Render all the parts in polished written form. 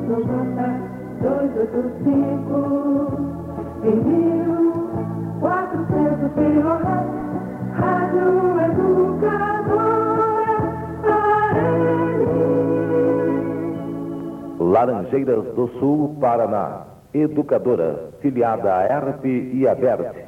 285 em 1400 kHz, Rádio Educadora AM. Laranjeiras do Sul, Paraná. Educadora, filiada à ERP e à BERT.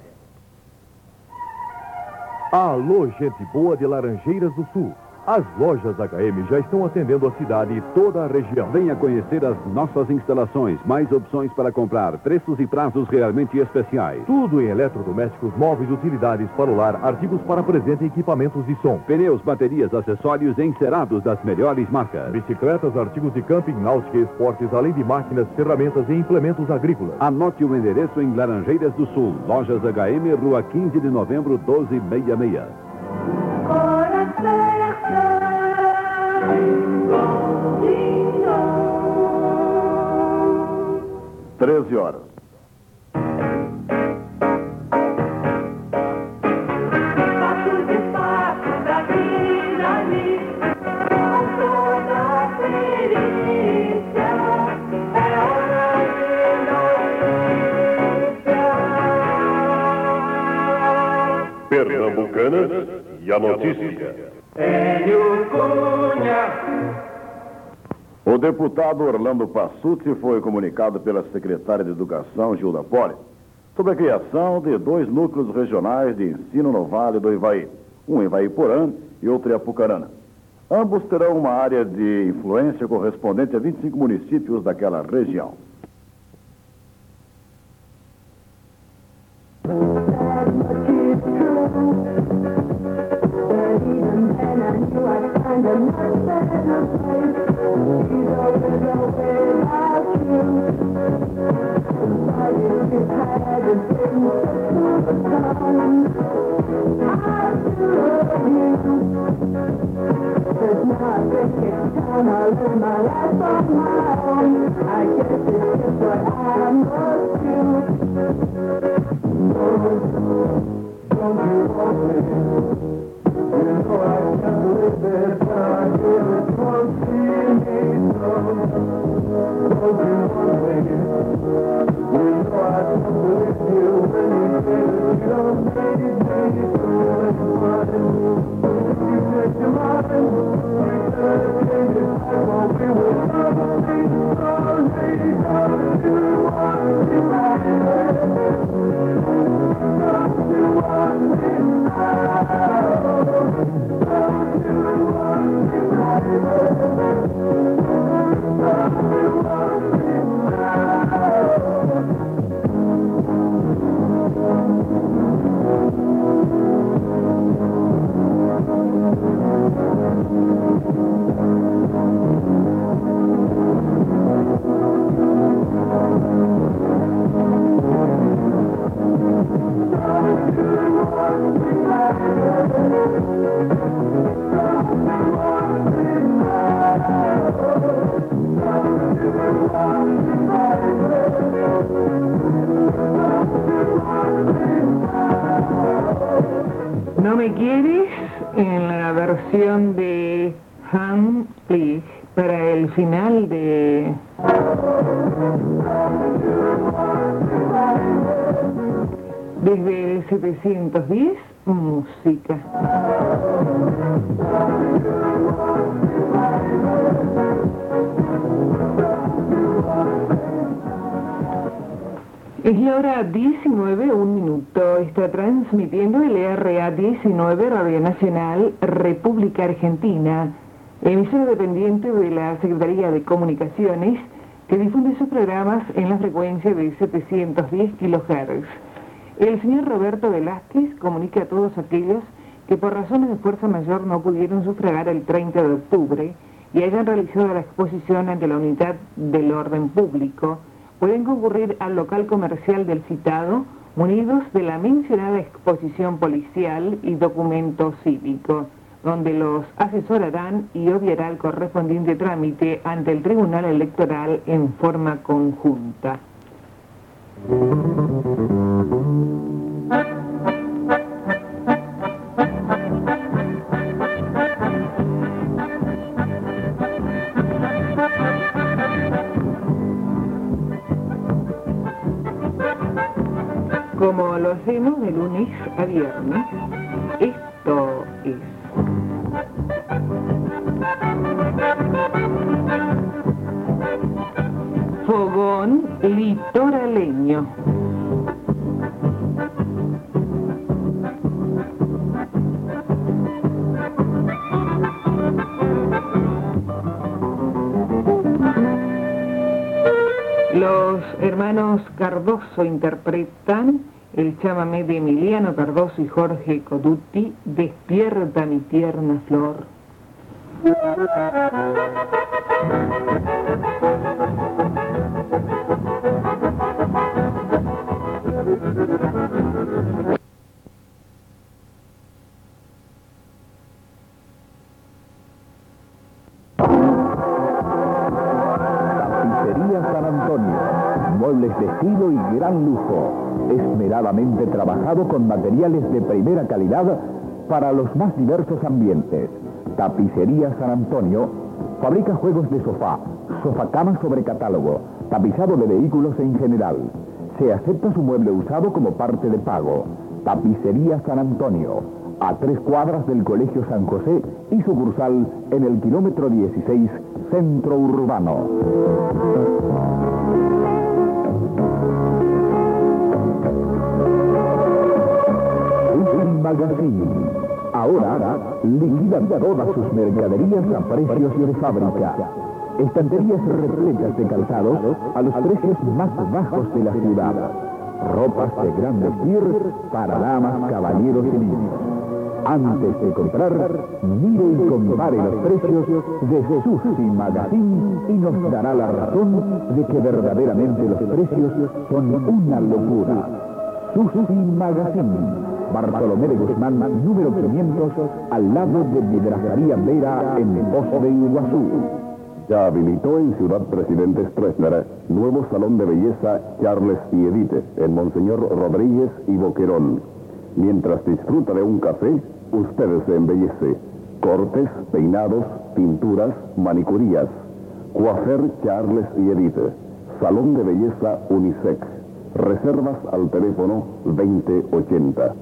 Alô, gente boa de Laranjeiras do Sul. As lojas HM já estão atendendo a cidade e toda a região. Venha conhecer as nossas instalações, mais opções para comprar, preços e prazos realmente especiais. Tudo em eletrodomésticos, móveis, utilidades para o lar, artigos para presente e equipamentos de som. Pneus, baterias, acessórios encerados das melhores marcas. Bicicletas, artigos de camping, náutica e esportes, além de máquinas, ferramentas e implementos agrícolas. Anote o endereço em Laranjeiras do Sul, Lojas HM, Rua 15 de Novembro, 1266. Coração. 13 horas. Passo de passo da vida ali, com toda a perícia, é hora de notícia. Pernambucanas e a notícia. Hélio Cunha. O deputado Orlando Passucci foi comunicado pela secretária de Educação, Gilda Poli, sobre a criação de 2 núcleos regionais de ensino no Vale do Ivaí, um em Ivaiporã e outro em Apucarana. Ambos terão uma área de influência correspondente a 25 municípios daquela região. No me quieres en la versión de Hans Please para el final de desde el 710 música. Es la hora 19, 1 minuto. Está transmitiendo el RA 19, Radio Nacional, República Argentina, emisora dependiente de la Secretaría de Comunicaciones, que difunde sus programas en la frecuencia de 710 kHz. El señor Roberto Velázquez comunica a todos aquellos que por razones de fuerza mayor no pudieron sufragar el 30 de octubre y hayan realizado la exposición ante la Unidad del Orden Público, pueden concurrir al local comercial del citado, munidos de la mencionada exposición policial y documento cívico, donde los asesorarán y obviará el correspondiente trámite ante el Tribunal Electoral en forma conjunta. como lo hacemos de lunes a viernes. Esto es Fogón Litoraleño. Los hermanos Cardoso interpretan el chamamé de Emiliano Cardoso y Jorge Codutti, Despierta mi tierna flor. Tapicería San Antonio. Muebles de estilo y gran lujo. Esmeradamente trabajado con materiales de primera calidad para los más diversos ambientes. Tapicería San Antonio fabrica juegos de sofá, sofacamas sobre catálogo, tapizado de vehículos en general. Se acepta su mueble usado como parte de pago. Tapicería San Antonio, a 3 cuadras del Colegio San José y sucursal en el kilómetro 16, Centro Urbano. Magazine. Ahora liquida todas sus mercaderías a precios de fábrica. Estanterías repletas de calzados a los precios más bajos de la ciudad. Ropas de gran vestir para damas, caballeros y niños. Antes de comprar, mire y compare los precios de Susi Magazine y nos dará la razón de que verdaderamente los precios son una locura. Susi Magazine. Bartolomé de Guzmán, número 500, al lado de Vidrajaría Vera, en Pozo de Iguazú. Ya habilitó en Ciudad Presidente Stroessner nuevo salón de belleza Charles y Edith, en Monseñor Rodríguez y Boquerón. Mientras disfruta de un café, usted se embellece. Cortes, peinados, pinturas, manicurías. Coafer Charles y Edith. Salón de belleza Unisex. Reservas al teléfono 2080.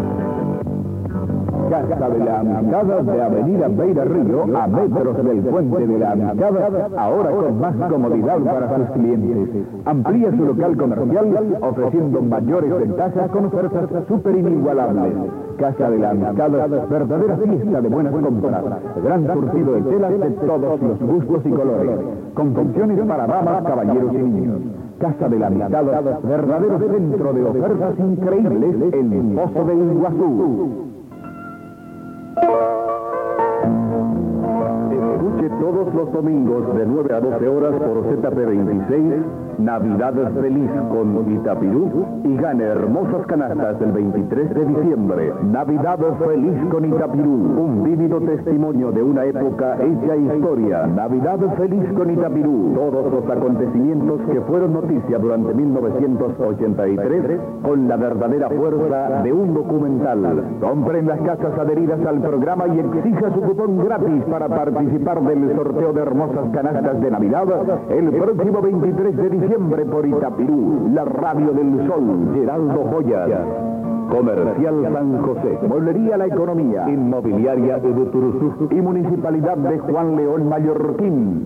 Casa de la Amistad de Avenida Beira Río, a metros del Puente de la Amistad, ahora con más comodidad para sus clientes. Amplía su local comercial ofreciendo mayores ventajas con ofertas súper inigualables. Casa de la Amistad, verdadera fiesta de buenas compras. Gran surtido de telas de todos los gustos y colores. Confecciones para damas, caballeros y niños. Casa de la Amistad, verdadero centro de ofertas increíbles en Pozo de Iguazú. Escuche todos los domingos de 9 a 12 horas por ZP26, Navidad Feliz con Itapirú y gane hermosas canastas el 23 de diciembre. Navidad Feliz con Itapirú, un vívido testimonio de una época hecha historia. Navidad Feliz con Itapirú, todos los acontecimientos que fueron noticia durante 1983 con la verdadera fuerza de un documental. Compre en las casas adheridas al programa y exija su cupón gratis para participar del sorteo de hermosas canastas de Navidad el próximo 23 de diciembre por Itapirú, la radio del sol, Geraldo Joyas. Comercial San José, Mueblería La Economía, Inmobiliaria de Buturuzú y Municipalidad de Juan León Mallorquín.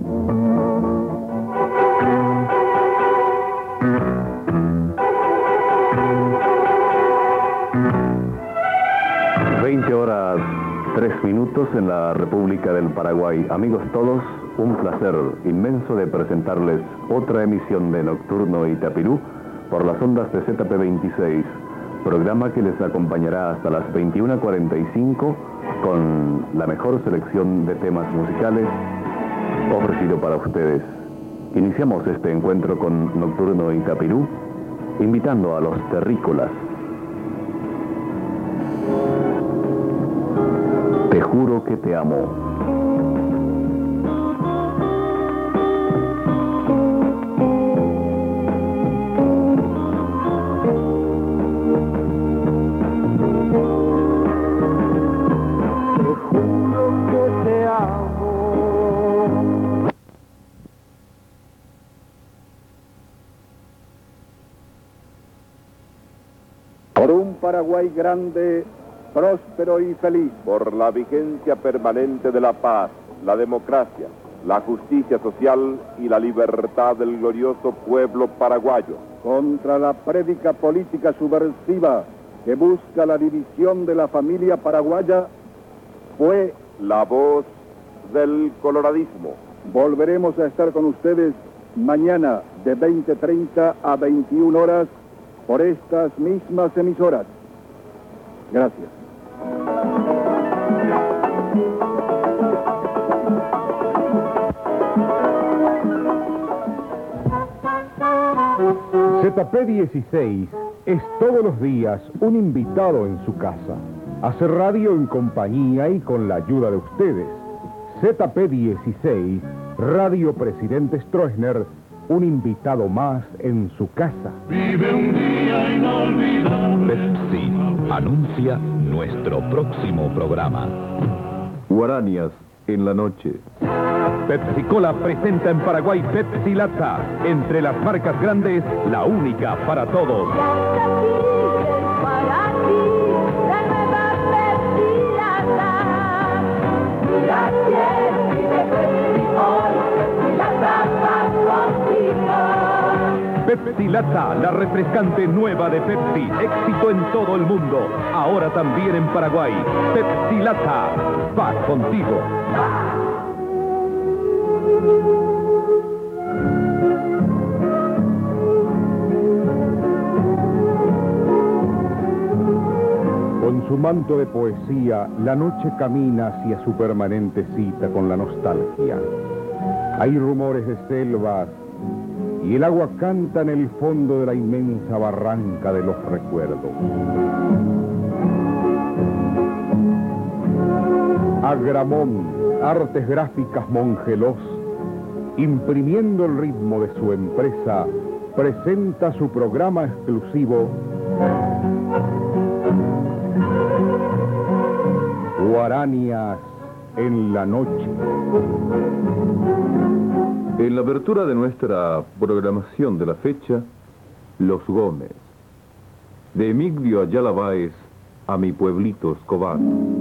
20:03 en la República del Paraguay. Amigos todos, un placer inmenso de presentarles otra emisión de Nocturno Itapirú por las ondas de ZP26, programa que les acompañará hasta las 21:45 con la mejor selección de temas musicales ofrecido para ustedes. Iniciamos este encuentro con Nocturno Itapirú, invitando a los terrícolas. Te juro que te amo. Paraguay grande, próspero y feliz. Por la vigencia permanente de la paz, la democracia, la justicia social y la libertad del glorioso pueblo paraguayo. Contra la prédica política subversiva que busca la división de la familia paraguaya, fue la voz del coloradismo. Volveremos a estar con ustedes mañana de 20:30 a 21 horas por estas mismas emisoras. Gracias. ZP16 es todos los días un invitado en su casa. Hace radio en compañía y con la ayuda de ustedes. ZP16, Radio Presidente Stroessner, un invitado más en su casa. Vive un día inolvidable. Pepsi anuncia nuestro próximo programa. Guaranias en la noche. Pepsi Cola presenta en Paraguay Pepsi Lata. Entre las marcas grandes, la única para todos. Para ti, la nueva Pepsi Lata. La quieres y te Pepsi hoy, Pepsi Lata va contigo. Pepsi Lata, la refrescante nueva de Pepsi. Éxito en todo el mundo. Ahora también en Paraguay. Pepsi Lata va contigo. Con su manto de poesía, la noche camina hacia su permanente cita con la nostalgia. Hay rumores de selvas y el agua canta en el fondo de la inmensa barranca de los recuerdos. Agramón, Artes Gráficas Mongelos, imprimiendo el ritmo de su empresa, presenta su programa exclusivo Guaranias en la noche. En la abertura de nuestra programación de la fecha, Los Gómez, de Emigdio Ayala Báez a mi pueblito Escobar.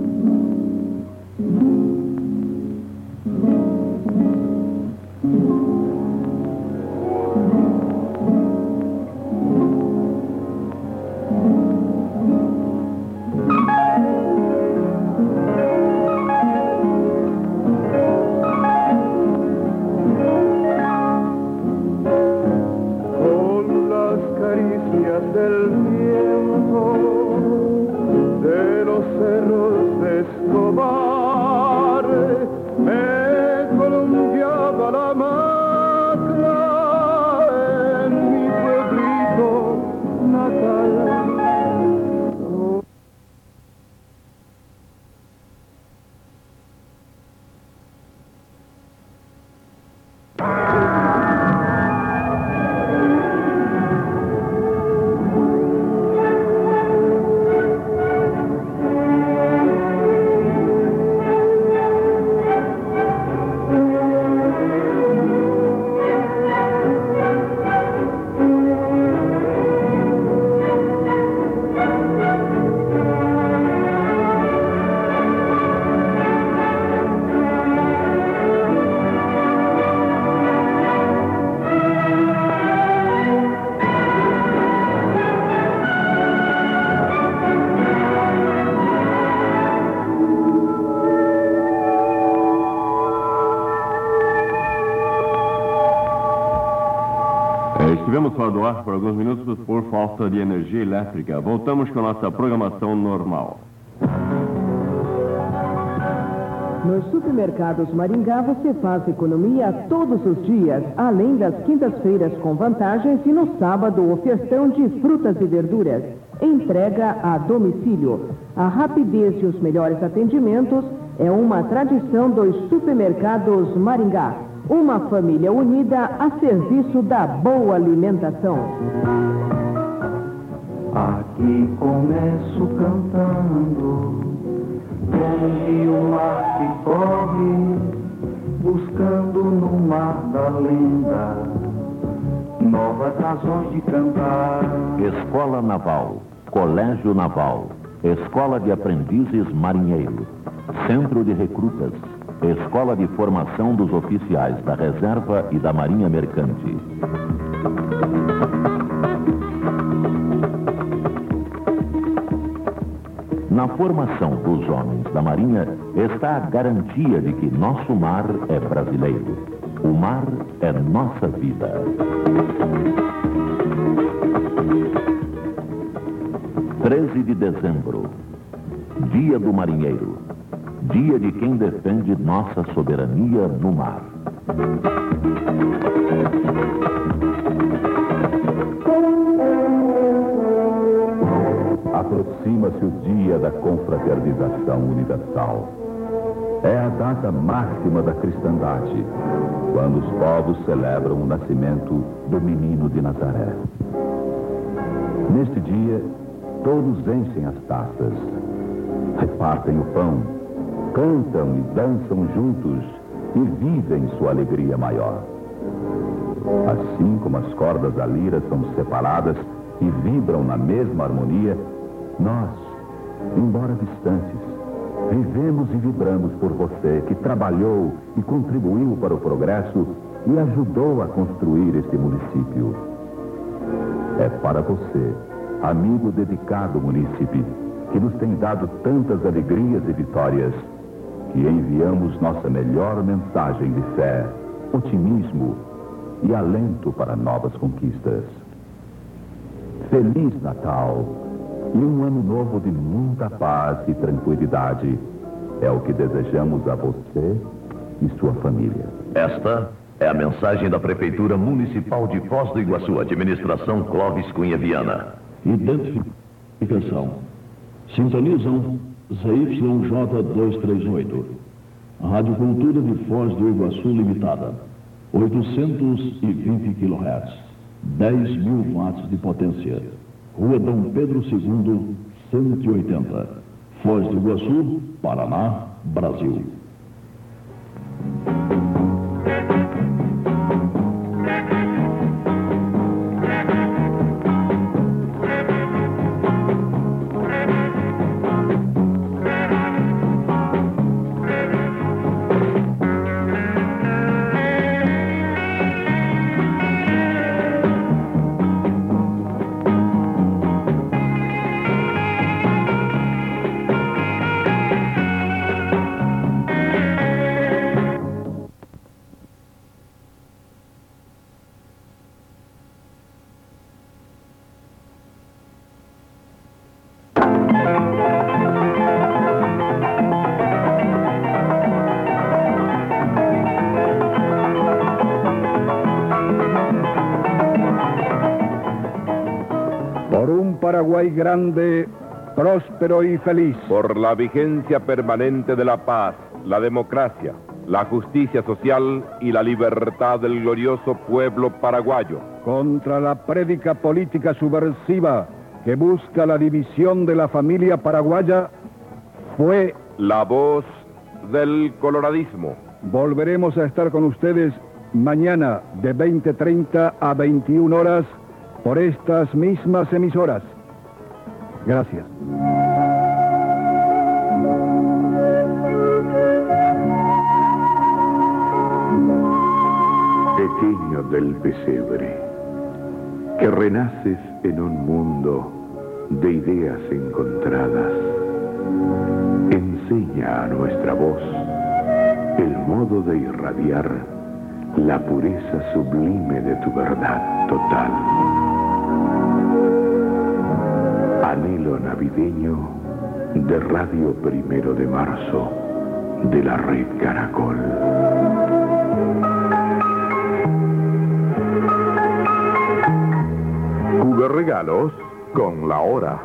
Estivemos fora do ar por alguns minutos por falta de energia elétrica. Voltamos com nossa programação normal. Nos supermercados Maringá você faz economia todos os dias, além das quintas-feiras com vantagens e no sábado ofertão de frutas e verduras. Entrega a domicílio. A rapidez e os melhores atendimentos é uma tradição dos supermercados Maringá. Uma família unida a serviço da boa alimentação. Aqui começo cantando, onde o mar que corre, buscando no mar da lenda, novas razões de cantar. Escola Naval, Colégio Naval, Escola de Aprendizes Marinheiros, Centro de Recrutas, Escola de Formação dos Oficiais da Reserva e da Marinha Mercante. Na formação dos homens da Marinha está a garantia de que nosso mar é brasileiro. O mar é nossa vida. (13 de dezembro), Dia do Marinheiro, dia de quem defende nossa soberania no mar. Aproxima-se o dia da confraternização universal. É a data máxima da cristandade, quando os povos celebram o nascimento do menino de Nazaré. Neste dia, todos enchem as taças, repartem o pão, cantam e dançam juntos e vivem sua alegria maior. Assim como as cordas da lira são separadas e vibram na mesma harmonia, nós, embora distantes, vivemos e vibramos por você que trabalhou e contribuiu para o progresso e ajudou a construir este município. É para você, amigo dedicado munícipe, que nos tem dado tantas alegrias e vitórias, que enviamos nossa melhor mensagem de fé, otimismo e alento para novas conquistas. Feliz Natal e um ano novo de muita paz e tranquilidade é o que desejamos a você e sua família. Esta é a mensagem da Prefeitura Municipal de Foz do Iguaçu, administração Clóvis Cunha Viana. Identificação. Sintonizam ZYJ238. Rádio Cultura de Foz do Iguaçu Limitada. 820 kHz. 10.000 watts de potência. Rua Dom Pedro II, 180. Foz do Iguaçu, Paraná, Brasil. Paraguay grande, próspero y feliz. Por la vigencia permanente de la paz, la democracia, la justicia social y la libertad del glorioso pueblo paraguayo. Contra la prédica política subversiva que busca la división de la familia paraguaya, fue la voz del coloradismo. Volveremos a estar con ustedes mañana de 20:30 a 21 horas por estas mismas emisoras. Gracias. Pequeño del pesebre, que renaces en un mundo de ideas encontradas, enseña a nuestra voz el modo de irradiar la pureza sublime de tu verdad total. Anhelo navideño de Radio 1 de Marzo de la Red Caracol. Cube Regalos con la hora.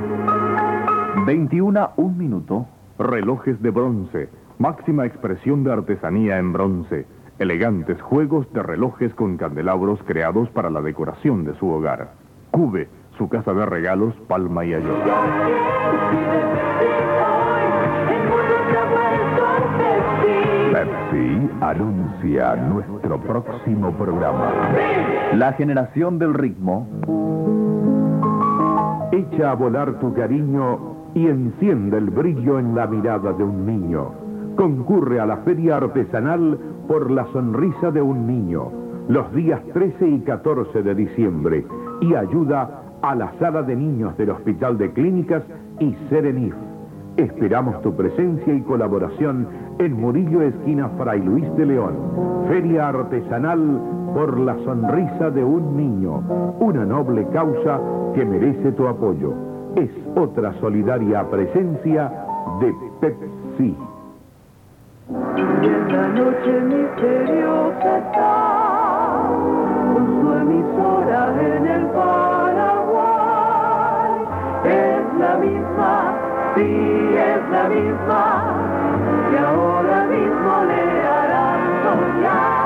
21:01. Relojes de bronce, máxima expresión de artesanía en bronce. Elegantes juegos de relojes con candelabros creados para la decoración de su hogar. Cube, su casa de regalos, Palma y Ayora. Pepsi anuncia nuestro próximo programa. La generación del ritmo. Echa a volar tu cariño y enciende el brillo en la mirada de un niño. Concurre a la Feria Artesanal por la sonrisa de un niño, los días 13 y 14 de diciembre, y ayuda a la Sala de Niños del Hospital de Clínicas y Serenif. Esperamos tu presencia y colaboración en Murillo, esquina Fray Luis de León. Feria Artesanal por la sonrisa de un niño, una noble causa que merece tu apoyo. Es otra solidaria presencia de Pepsi. Y en la noche misteriosa está con su emisora en el Paraguay. Es la misma, sí es la misma, que ahora mismo le harán soñar.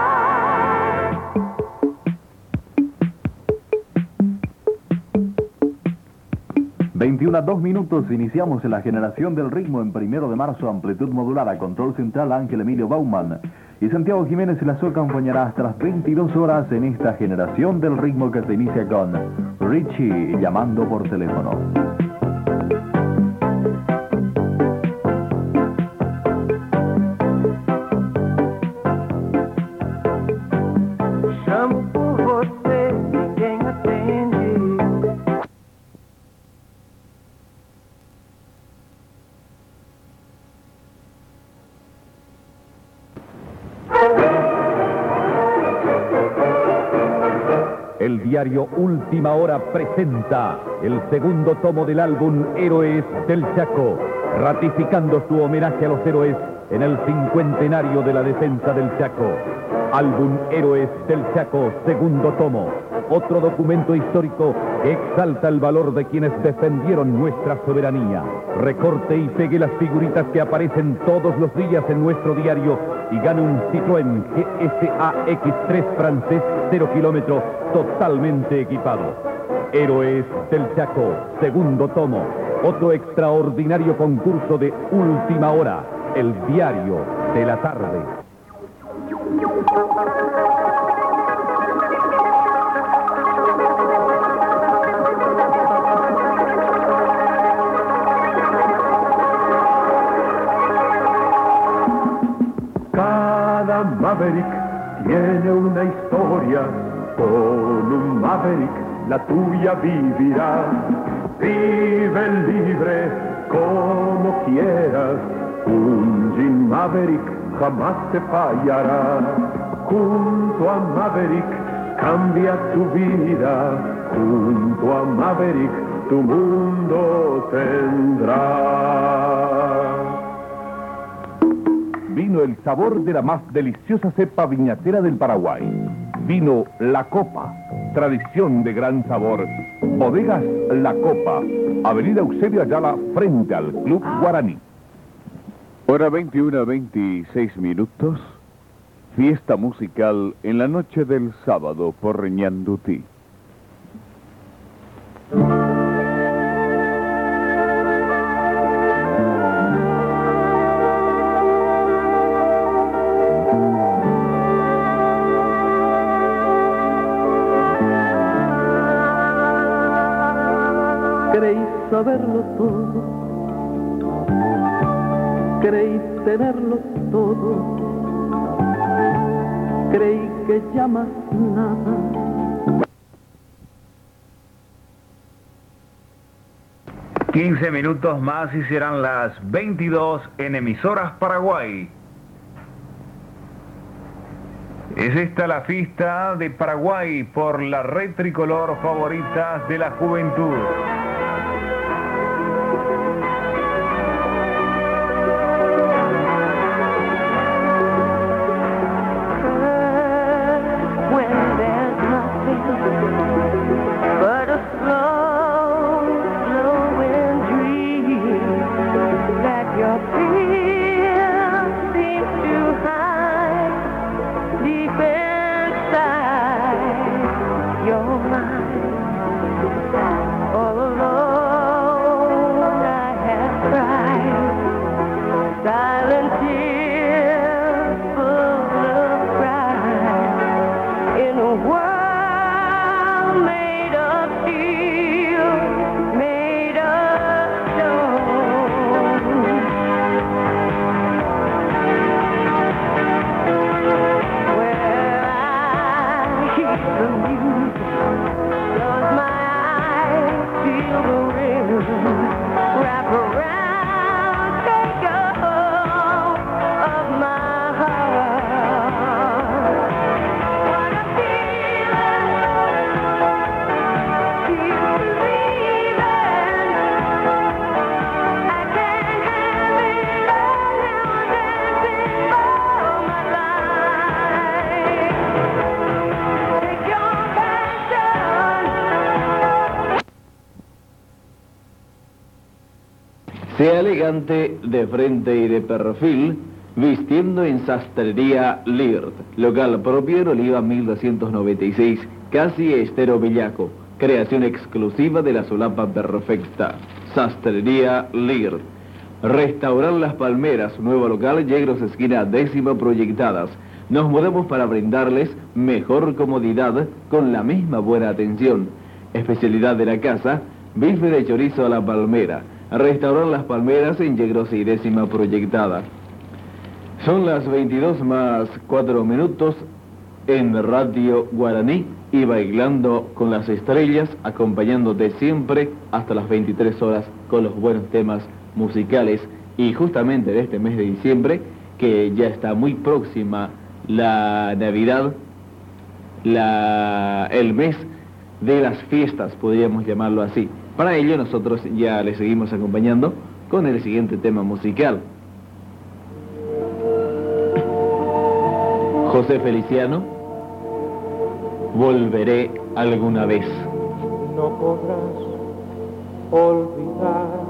21:02, iniciamos en la generación del ritmo en 1 de marzo, amplitud modulada, control central Ángel Emilio Bauman. Y Santiago Jiménez las acompañará hasta las 22 horas en esta generación del ritmo que se inicia con Richie llamando por teléfono. Chamo por você, ninguém atende. El diario Última Hora presenta el segundo tomo del álbum Héroes del Chaco, ratificando su homenaje a los héroes en el 50enario de la defensa del Chaco. Álbum Héroes del Chaco, segundo tomo, otro documento histórico que exalta el valor de quienes defendieron nuestra soberanía. Recorte y pegue las figuritas que aparecen todos los días en nuestro diario y gane un Citroën GSA X3 francés 0 kilómetro totalmente equipado. Héroes del Chaco, segundo tomo, otro extraordinario concurso de Última Hora, el diario de la tarde. Cada Maverick tiene una historia, con un Maverick la tuya vivirá. Vive libre como quieras, un Jeep Maverick jamás te fallará. Junto a Maverick cambia tu vida, junto a Maverick tu mundo tendrá. Vino el sabor de la más deliciosa cepa viñatera del Paraguay. Vino La Copa, tradición de gran sabor. Bodegas La Copa, Avenida Eusebio Ayala, frente al Club Guaraní. Hora 21:26. Fiesta musical en la noche del sábado por Ñandutí. Creí saberlo todo, creí tenerlo todo, creí que ya más nada. Minutos más y serán las 22 en Emisoras Paraguay. Es esta la fiesta de Paraguay por la red tricolor favorita de la juventud. All alone. Sea elegante de frente y de perfil, vistiendo en Sastrería Lirt, local propio en Oliva 1296, casi Estero Bellaco, creación exclusiva de la solapa perfecta. Sastrería Lirt. Restaurar Las Palmeras, nuevo local, Yegros esquina 10ª proyectadas. Nos mudamos para brindarles mejor comodidad con la misma buena atención. Especialidad de la casa, bife de chorizo a la palmera. Restaurar Las Palmeras en Yegros y 10ª proyectada. Son las 22:04 en Radio Guaraní y bailando con las estrellas, acompañándote siempre hasta las 23 horas con los buenos temas musicales. Y justamente en este mes de diciembre, que ya está muy próxima la Navidad, el mes de las fiestas, podríamos llamarlo así. Para ello nosotros ya le seguimos acompañando con el siguiente tema musical. José Feliciano, Volveré alguna vez. No podrás olvidar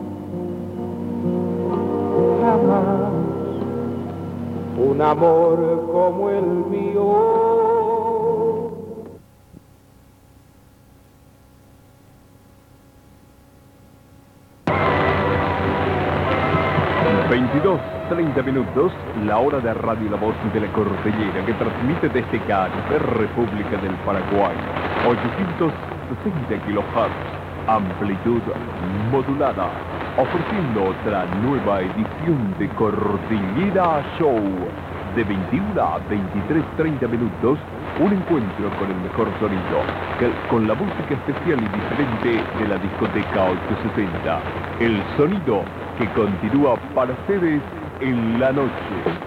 jamás un amor como el mío. 22:30, la hora de Radio La Voz de la Cordillera, que transmite desde Caribe, República del Paraguay, 860 kHz, amplitud modulada, ofreciendo otra nueva edición de Cordillera Show, de 21 a 23:30, un encuentro con el mejor sonido, con la música especial y diferente de la discoteca 870, el sonido que continúa para ustedes en la noche.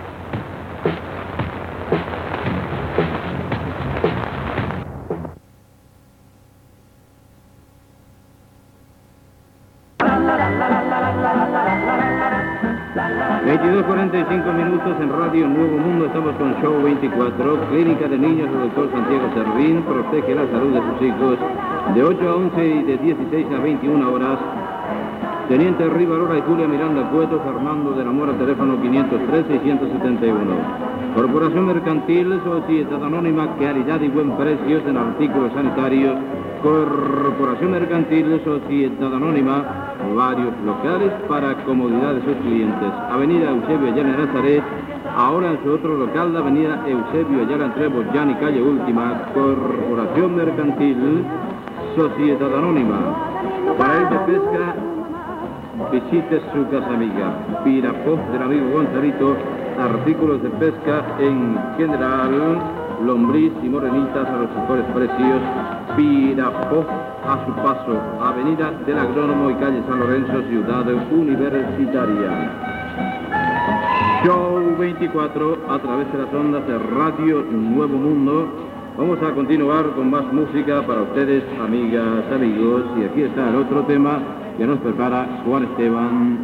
...22:45 en Radio Nuevo Mundo. Estamos con Show 24, Clínica de Niños del Dr. Santiago Servín, protege la salud de sus hijos, de 8 a 11 y de 16 a 21 horas. Teniente Rivalora y Julia Miranda Cueto, Fernando de la Mora, teléfono 503-671. Corporación Mercantil, Sociedad Anónima, calidad y buen precio en artículos sanitarios. Corporación Mercantil, Sociedad Anónima, varios locales para comodidad de sus clientes. Avenida Eusebio Ayala en Nazaret, ahora en su otro local, la avenida Eusebio Ayala entre Bollán y Calle Última. Corporación Mercantil, Sociedad Anónima. Para el de pesca, visite su casa amiga, Pirapó del amigo Gonzalito, artículos de pesca en general, lombriz y morenitas a los mejores precios. Pirapó, a su paso, avenida del Agrónomo y calle San Lorenzo, Ciudad Universitaria. Show 24 a través de las ondas de Radio Nuevo Mundo. Vamos a continuar con más música para ustedes, amigas, amigos, y aquí está el otro tema que nos prepara Juan Esteban.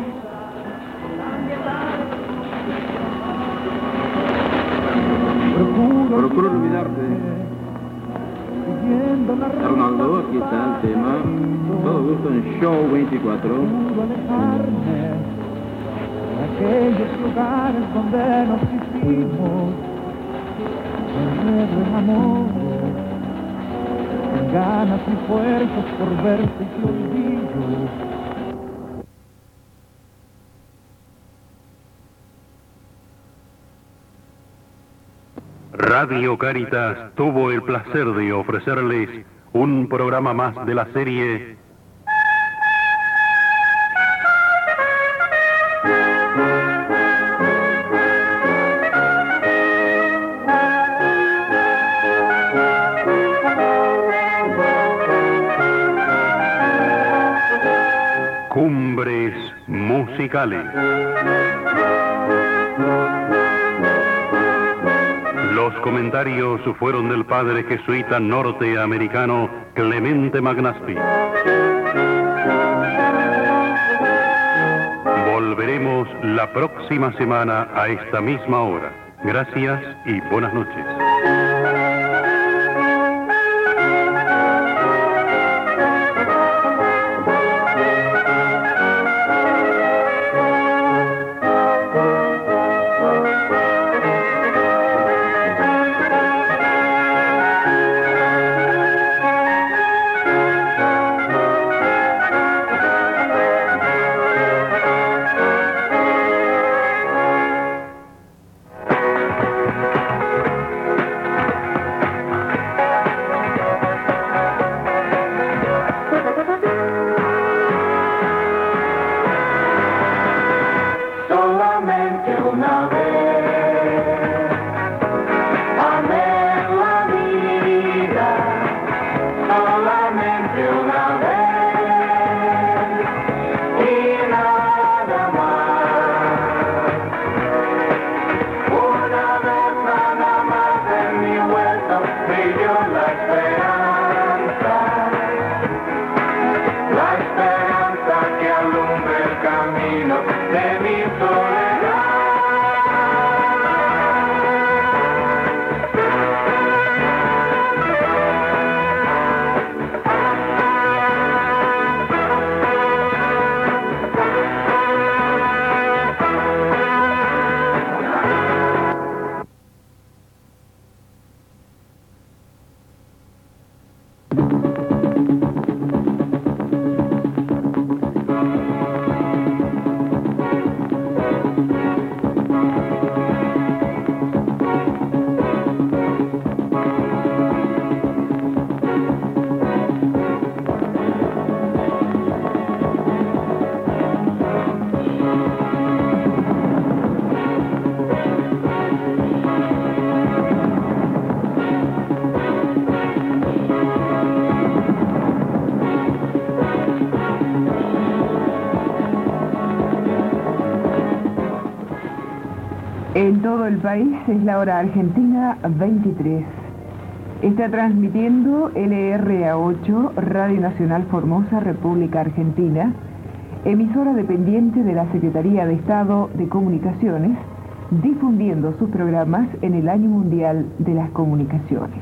Procuro olvidarte. Arnaldo, aquí está el tema. Todo gusto en Show 24. Aquellos lugares donde nos hicimos el amor, con ganas y fuerzas por verte y te olvido. Radio Caritas tuvo el placer de ofrecerles un programa más de la serie Cumbres Musicales. Los comentarios fueron del padre jesuita norteamericano Clemente McNasty. Volveremos la próxima semana a esta misma hora. Gracias y buenas noches. el país es la hora argentina 23. Está transmitiendo LRA8, Radio Nacional Formosa, República Argentina, emisora dependiente de la Secretaría de Estado de Comunicaciones, difundiendo sus programas en el Año Mundial de las Comunicaciones.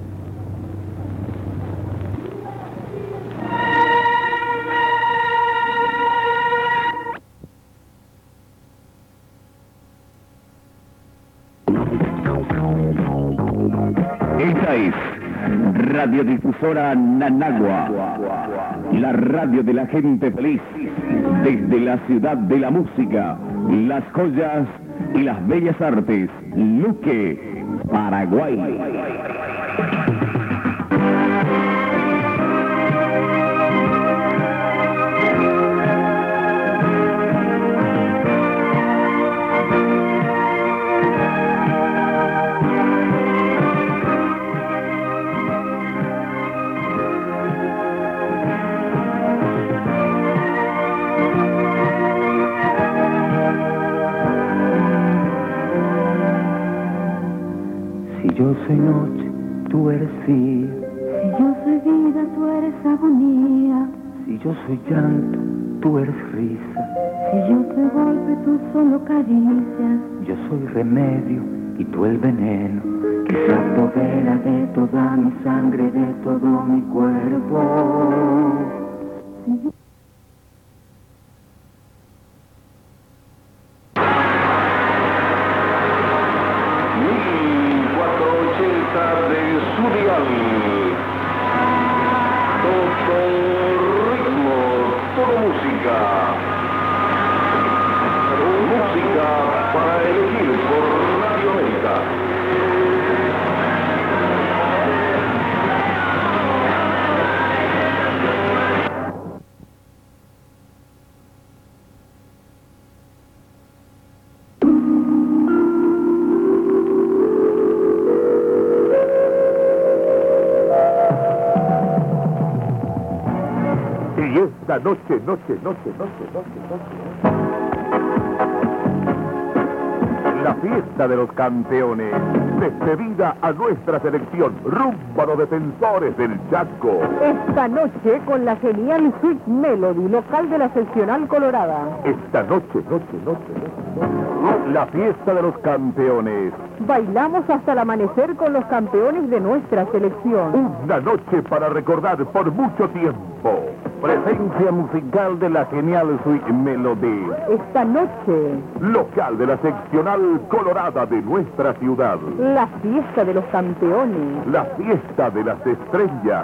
Esta es Radiodifusora Nanagua, la radio de la gente feliz, desde la ciudad de la música, las joyas y las bellas artes, Luque, Paraguay. Yo soy noche, tú eres día. Si yo soy vida, tú eres agonía. Si yo soy llanto, tú eres risa. Si yo soy golpe, tú solo caricias. Yo soy remedio y tú el veneno que se apodera de toda mi sangre, de todo mi cuerpo. Si yo... 1480 de su dial. Todo ritmo, todo música. Música para elegir por Radio América. Y esta noche, la fiesta de los campeones, despedida a nuestra selección, rumbo a los defensores del Chaco. Esta noche con la genial Sweet Melody, local de la seccional colorada. Esta noche, la fiesta de los campeones. Bailamos hasta el amanecer con los campeones de nuestra selección. Una noche para recordar por mucho tiempo. Presencia musical de la genial Sweet Melody. Esta noche, local de la seccional colorada de nuestra ciudad. la fiesta de los campeones. La fiesta de las estrellas.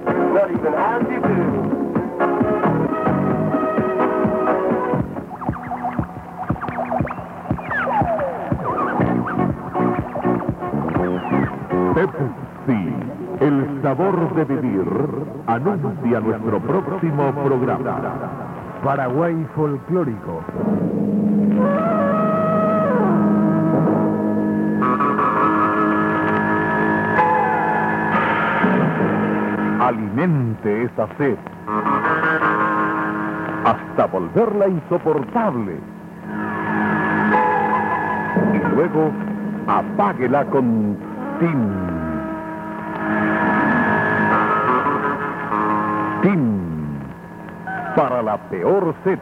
Pepsi, el sabor de vivir, anuncia nuestro próximo programa. Paraguay folclórico. Alimente esa sed hasta volverla insoportable. Y luego apáguela con Tim. Tim, para la peor sed.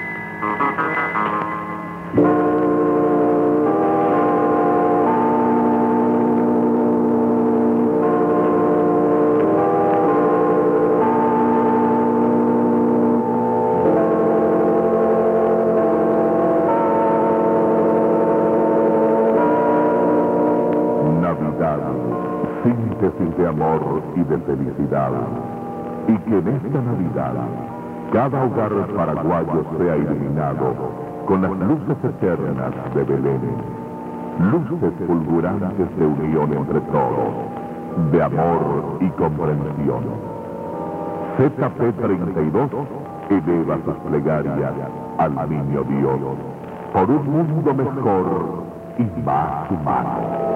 Navidad, síntesis de amor y de felicidad. Y que en esta Navidad cada hogar paraguayo sea iluminado con las luces eternas de Belén, luces fulgurantes de unión entre todos, de amor y comprensión. ZP32 eleva sus plegarias al niño Dios por un mundo mejor y más humano.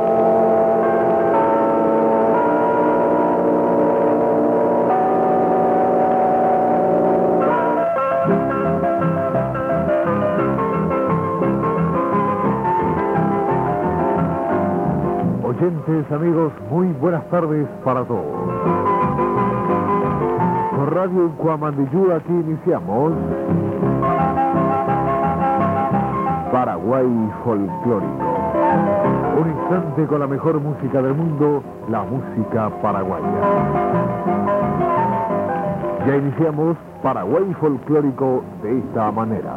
Oyentes, amigos, muy buenas tardes para todos. Por Radio Cuamandiyú, aquí iniciamos Paraguay Folclórico. Un instante con la mejor música del mundo, la música paraguaya. Ya iniciamos Paraguay Folclórico de esta manera.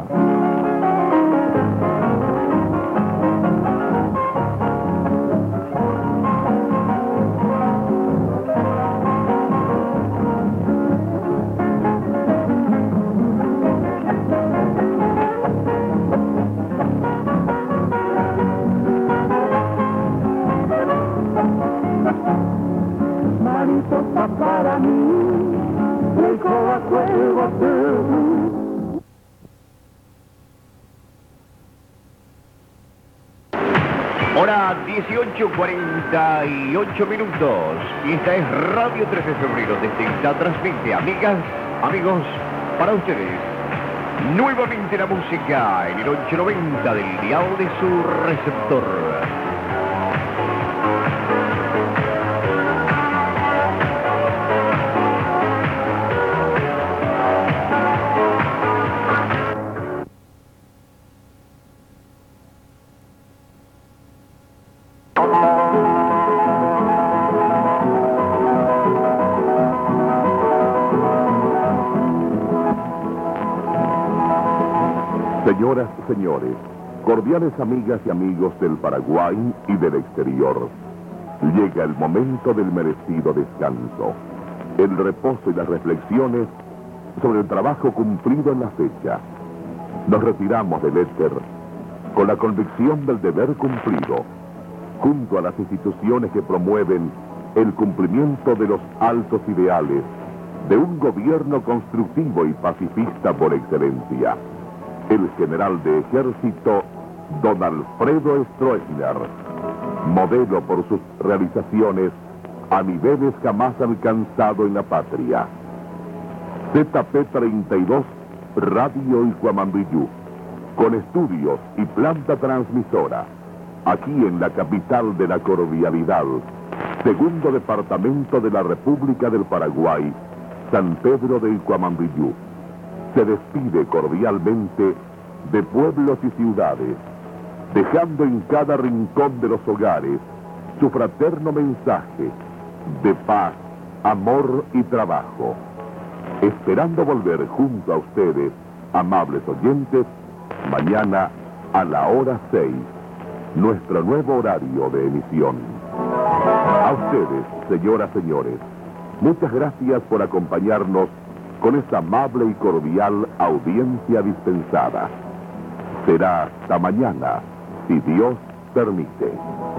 Mariposa para mí, el coacuelgo azul. Hora 18:48 minutos. Y esta es Radio 13 de Febrero. Desde esta transmite, amigas, amigos, para ustedes. Nuevamente la música en el 890 del dial de su receptor. Señoras, señores, cordiales amigas y amigos del Paraguay y del exterior, llega el momento del merecido descanso, el reposo y las reflexiones sobre el trabajo cumplido en la fecha. Nos retiramos del éter con la convicción del deber cumplido, junto a las instituciones que promueven el cumplimiento de los altos ideales de un gobierno constructivo y pacifista por excelencia. El general de ejército, don Alfredo Stroessner, modelo por sus realizaciones a niveles jamás alcanzados en la patria. ZP32, Radio Cuamandiyú, con estudios y planta transmisora, aquí en la capital de la cordialidad, segundo departamento de la República del Paraguay, San Pedro del Cuamandiyú. Se despide cordialmente de pueblos y ciudades, dejando en cada rincón de los hogares su fraterno mensaje de paz, amor y trabajo, esperando volver junto a ustedes, amables oyentes, mañana a la hora 6, nuestro nuevo horario de emisión. A ustedes, señoras, señores, muchas gracias por acompañarnos con esta amable y cordial audiencia dispensada. Será hasta mañana, si Dios permite.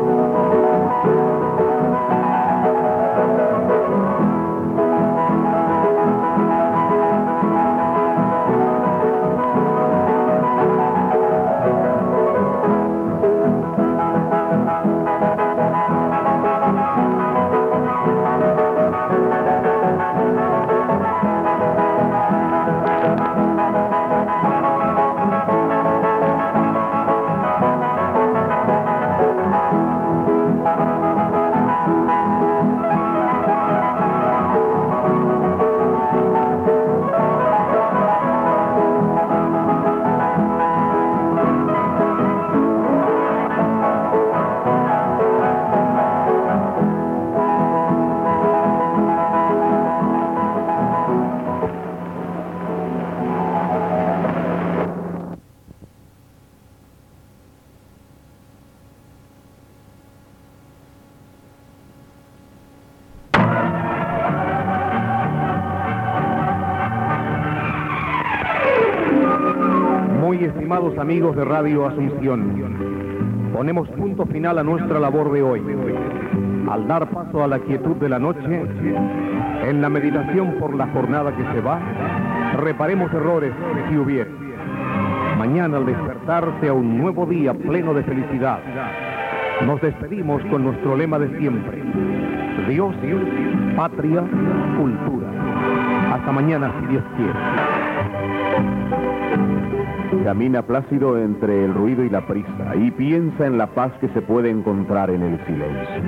Estimados amigos de Radio Asunción, ponemos punto final a nuestra labor de hoy. Al dar paso a la quietud de la noche, en la meditación por la jornada que se va, reparemos errores si hubiera. Mañana al despertar sea un nuevo día pleno de felicidad. Nos despedimos con nuestro lema de siempre: Dios, patria, cultura. Hasta mañana, si Dios quiere. Camina plácido entre el ruido y la prisa y piensa en la paz que se puede encontrar en el silencio.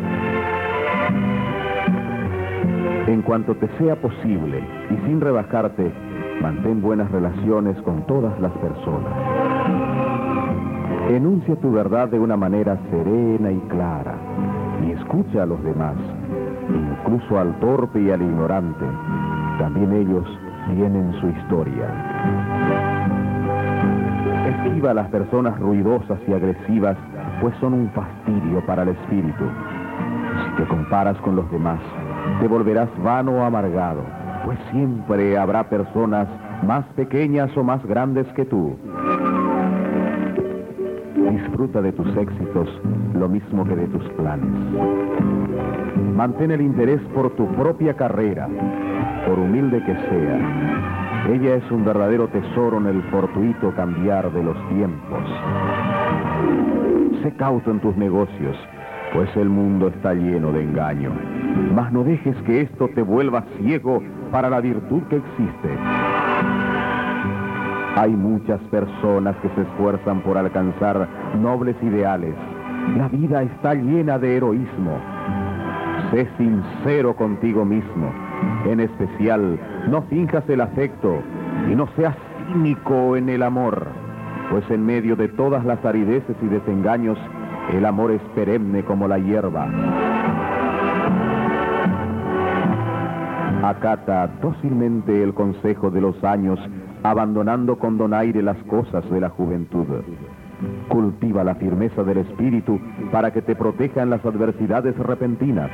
En cuanto te sea posible y sin rebajarte, mantén buenas relaciones con todas las personas. Enuncia tu verdad de una manera serena y clara y escucha a los demás, incluso al torpe y al ignorante. También ellos tienen su historia. Esquiva a las personas ruidosas y agresivas, pues son un fastidio para el espíritu. Si te comparas con los demás, te volverás vano o amargado, pues siempre habrá personas más pequeñas o más grandes que tú. Disfruta de tus éxitos lo mismo que de tus planes. Mantén el interés por tu propia carrera, por humilde que sea. Ella es un verdadero tesoro en el fortuito cambiar de los tiempos. Sé cauto en tus negocios, pues el mundo está lleno de engaño. Mas no dejes que esto te vuelva ciego para la virtud que existe. Hay muchas personas que se esfuerzan por alcanzar nobles ideales. La vida está llena de heroísmo. Sé sincero contigo mismo. En especial, no finjas el afecto y no seas cínico en el amor, pues en medio de todas las arideces y desengaños, el amor es perenne como la hierba. Acata dócilmente el consejo de los años, abandonando con donaire las cosas de la juventud. Cultiva la firmeza del espíritu para que te proteja en las adversidades repentinas.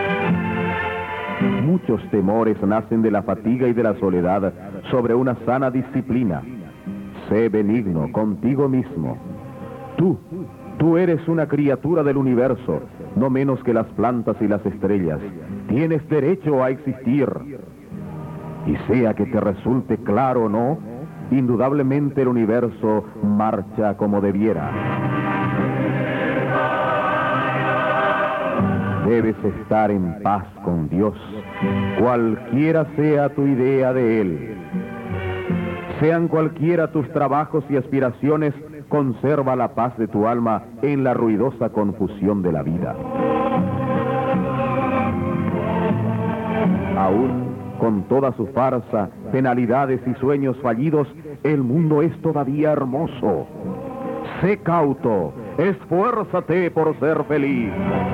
Muchos temores nacen de la fatiga y de la soledad sobre una sana disciplina. Sé benigno contigo mismo. Tú eres una criatura del universo, no menos que las plantas y las estrellas. Tienes derecho a existir. Y sea que te resulte claro o no, indudablemente el universo marcha como debiera. Debes estar en paz con Dios, cualquiera sea tu idea de Él. Sean cualquiera tus trabajos y aspiraciones, conserva la paz de tu alma en la ruidosa confusión de la vida. Aún con toda su farsa, penalidades y sueños fallidos, el mundo es todavía hermoso. Sé cauto, esfuérzate por ser feliz.